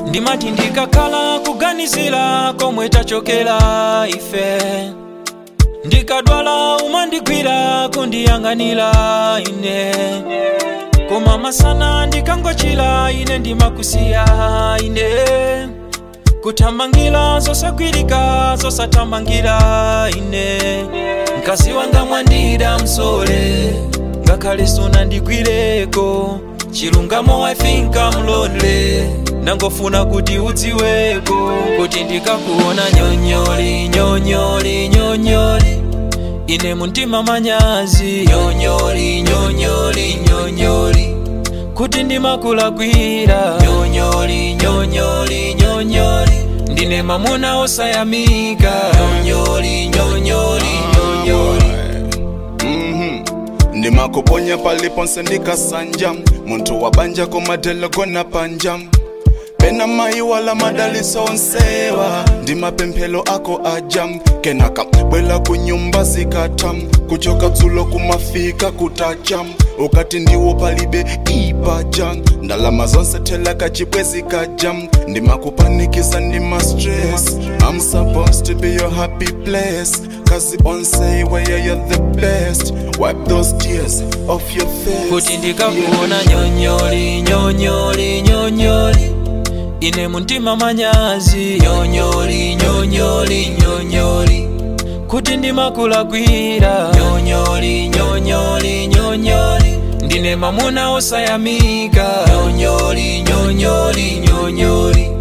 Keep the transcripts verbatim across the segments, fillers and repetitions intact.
ndimati ndikakhala kuganizira komwe tachokera ife, ndikadwala umandigwira kundiyang'anira ine, koma masana ndikangochira ine ndimakusiya ine, kuthamangira zosagwirika zosathamangira ine. Mkazi wanga mwandida msole ngakhale sunandigwireko, chilungamo I think I'm lonely, nangofuna kuti udziweko kuti ndikakuona nyonyoli nyonyoli nyonyoli ine muntima manyazi, nyonyoli nyonyoli nyonyoli kuti ndimakulakwira, nyonyoli nyonyoli nyonyoli ndine mamuna osayamika, nyonyoli nyonyoli nyonyoli. Mhm ndimakuponya paliponse ndikasanja, muntu wabanja komadelo gona panja, pena mai wala madaliso onsewa, ndimapemphelo ako ajam, kenaka bwela kunyumba zikatam, kuchoka dzulo kumafika kutacham, ukati ndiwo palibe ipajam, ndalama zonse tela kachibwezi kajam, ndimakupanikisa ndima stress. I'm supposed to be your happy place, cause it won't say where you're the best, wipe those tears off your face. Kuti ndikakuona nyonyoli nyonyoli nyonyoli ine muntima manyazi, nyonyoli nyonyoli nyonyoli kuti ndimakulakwira, nyonyoli nyonyoli nyonyoli ndine mamuna osayamika, nyonyoli nyonyoli nyonyoli.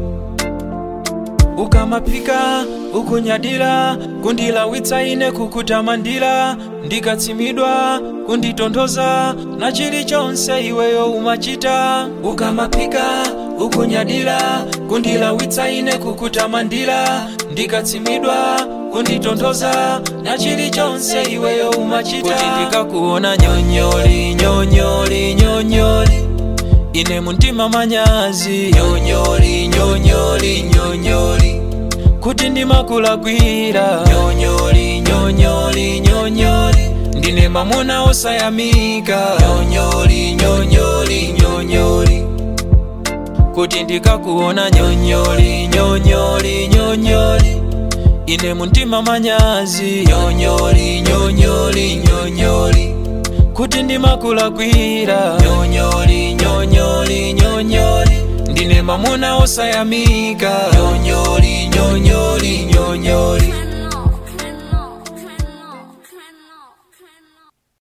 Ukamapika ukunyadira kundilawitsa ine kukutamandira, ndikatsimidwa kunditondoza na chilichonse iweyo umachita. Ukamapika ukunyadira kundilawitsa ine kukutamandira, ndikatsimidwa kunditondoza na chilichonse iweyo umachita. Kuti ndikakuona nyonyoli nyonyoli nyonyoli ine muntima manyazi, nyonyoli nyonyoli nyonyoli kuti ndimakulakwira, nyonyoli nyonyoli nyonyoli ndine mamuna osayamika, nyonyoli nyonyoli nyonyoli. Kuti ndikakuona nyonyoli nyonyoli nyonyoli ine muntima manyazi, nyonyoli nyonyoli nyonyoli kuti ndimakulakwira, nyonyoli nyonyoli nyonyoli ndine mamuna osayamika, nyonyoli nyonyoli nyonyoli.